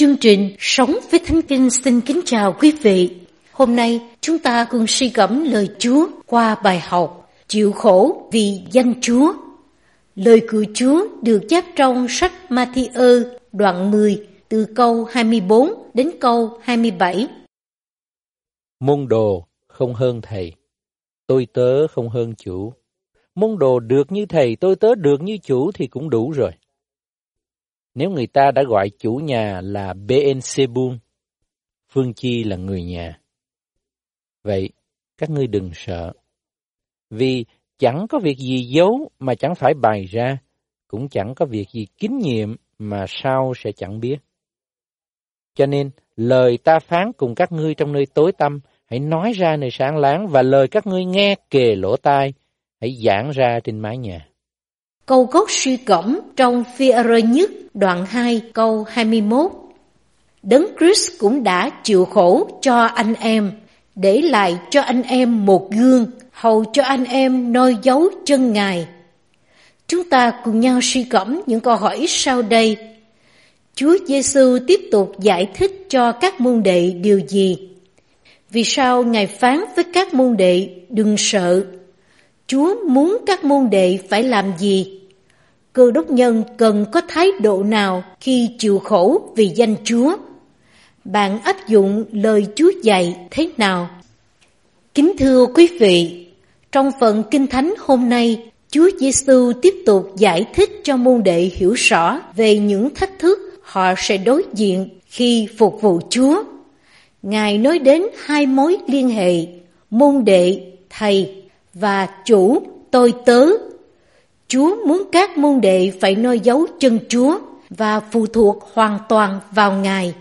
Chương trình Sống với Thánh Kinh xin kính chào quý vị. Hôm nay chúng ta cùng suy gẫm lời Chúa qua bài học Chịu khổ vì danh Chúa. Lời của Chúa được chép trong sách Ma-thi-ơ đoạn 10 từ câu 24 đến câu 27. Môn đồ không hơn thầy, tôi tớ không hơn chủ. Môn đồ được như thầy, tôi tớ được như chủ thì cũng đủ rồi. Nếu người ta đã gọi chủ nhà là Beelzebul, phương chi là người nhà. Vậy, các ngươi đừng sợ. Vì chẳng có việc gì giấu mà chẳng phải bày ra, cũng chẳng có việc gì kín nhiệm mà sau sẽ chẳng biết. Cho nên, lời ta phán cùng các ngươi trong nơi tối tăm, hãy nói ra nơi sáng láng, và lời các ngươi nghe kề lỗ tai, hãy giảng ra trên mái nhà. Câu gốc suy gẫm trong Phi-e-rơ nhất đoạn 2 câu 21. Đấng Christ cũng đã chịu khổ cho anh em, để lại cho anh em một gương, hầu cho anh em noi dấu chân Ngài. Chúng ta cùng nhau suy gẫm những câu hỏi sau đây. Chúa Giêsu tiếp tục giải thích cho các môn đệ điều gì? Vì sao Ngài phán với các môn đệ đừng sợ? Chúa muốn các môn đệ phải làm gì? Cơ đốc nhân cần có thái độ nào khi chịu khổ vì danh Chúa? Bạn áp dụng lời Chúa dạy thế nào? Kính thưa quý vị, trong phần Kinh Thánh hôm nay, Chúa Giêsu tiếp tục giải thích cho môn đệ hiểu rõ về những thách thức họ sẽ đối diện khi phục vụ Chúa. Ngài nói đến hai mối liên hệ, môn đệ, thầy và chủ, tôi tớ. Chúa muốn các môn đệ phải noi dấu chân Chúa và phụ thuộc hoàn toàn vào Ngài.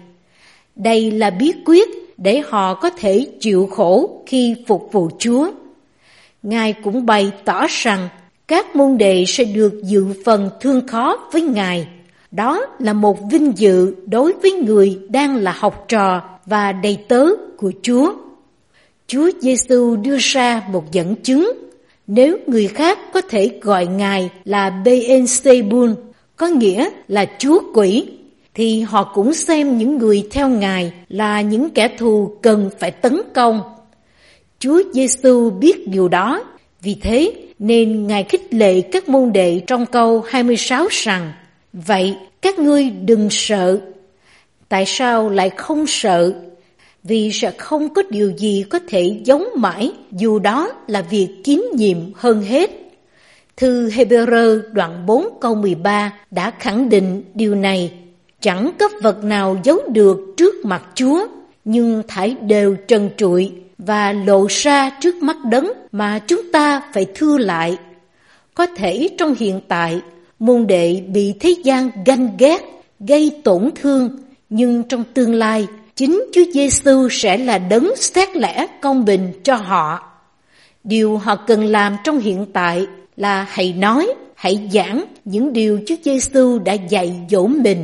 Đây là bí quyết để họ có thể chịu khổ khi phục vụ Chúa. Ngài cũng bày tỏ rằng các môn đệ sẽ được dự phần thương khó với Ngài. Đó là một vinh dự đối với người đang là học trò và đầy tớ của Chúa. Chúa Giêsu đưa ra một dẫn chứng. Nếu người khác có thể gọi Ngài là Beelzebul, có nghĩa là chúa quỷ, thì họ cũng xem những người theo Ngài là những kẻ thù cần phải tấn công. Chúa Giêsu biết điều đó, vì thế nên Ngài khích lệ các môn đệ trong câu 26 rằng: vậy các ngươi đừng sợ. Tại sao lại không sợ? Vì sẽ không có điều gì có thể giống mãi, dù đó là việc kín nhiệm hơn hết. Thư Hê-bê-rơ đoạn 4 câu 13 đã khẳng định điều này. Chẳng có vật nào giấu được trước mặt Chúa, nhưng thảy đều trần trụi và lộ ra trước mắt Đấng mà chúng ta phải thưa lại. Có thể trong hiện tại, môn đệ bị thế gian ganh ghét, gây tổn thương, nhưng trong tương lai, chính Chúa Giêsu sẽ là Đấng xét lẽ công bình cho họ. Điều họ cần làm trong hiện tại là hãy nói, hãy giảng những điều Chúa Giêsu đã dạy dỗ mình.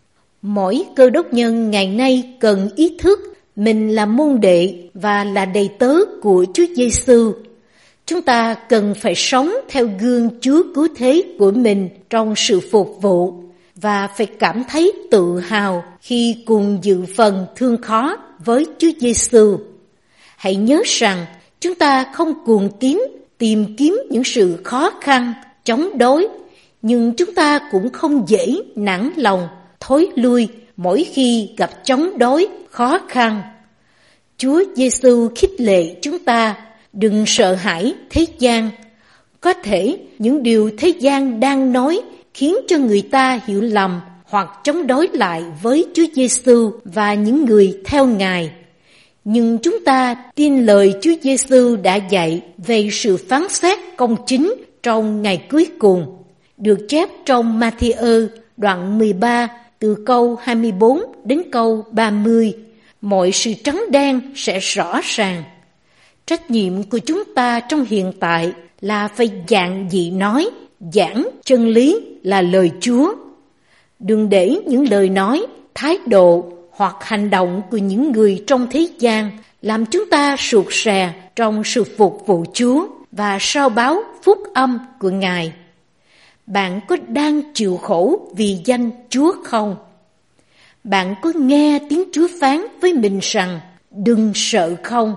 Mỗi cơ đốc nhân ngày nay cần ý thức mình là môn đệ và là đầy tớ của Chúa Giêsu. Chúng ta cần phải sống theo gương Chúa cứu thế của mình trong sự phục vụ và phải cảm thấy tự hào khi cùng dự phần thương khó với Chúa Giêsu. Hãy nhớ rằng chúng ta không cuồng tín tìm kiếm những sự khó khăn, chống đối, nhưng chúng ta cũng không dễ nản lòng, thối lui mỗi khi gặp chống đối, khó khăn. Chúa Giêsu khích lệ chúng ta đừng sợ hãi thế gian. Có thể những điều thế gian đang nói khiến cho người ta hiểu lầm hoặc chống đối lại với Chúa Giêsu và những người theo Ngài. Nhưng chúng ta tin lời Chúa Giêsu đã dạy về sự phán xét công chính trong ngày cuối cùng, được chép trong Ma-thi-ơ đoạn 13 từ câu 24 đến câu 30. Mọi sự trắng đen sẽ rõ ràng. Trách nhiệm của chúng ta trong hiện tại là phải giảng dị nói, giảng chân lý là lời Chúa. Đừng để những lời nói, thái độ hoặc hành động của những người trong thế gian làm chúng ta sụt sè trong sự phục vụ Chúa và sao báo phúc âm của Ngài. Bạn có đang chịu khổ vì danh Chúa không? Bạn có nghe tiếng Chúa phán với mình rằng đừng sợ không?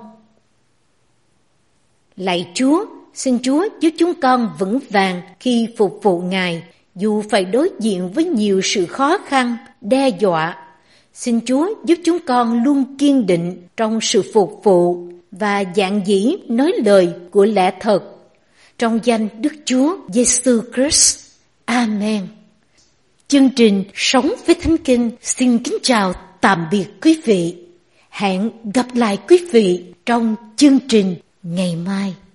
Lạy Chúa, xin Chúa giúp chúng con vững vàng khi phục vụ Ngài, dù phải đối diện với nhiều sự khó khăn, đe dọa. Xin Chúa giúp chúng con luôn kiên định trong sự phục vụ và dạn dĩ nói lời của lẽ thật. Trong danh Đức Chúa Giêsu Christ. Amen. Chương trình Sống với Thánh Kinh xin kính chào tạm biệt quý vị. Hẹn gặp lại quý vị trong chương trình ngày mai.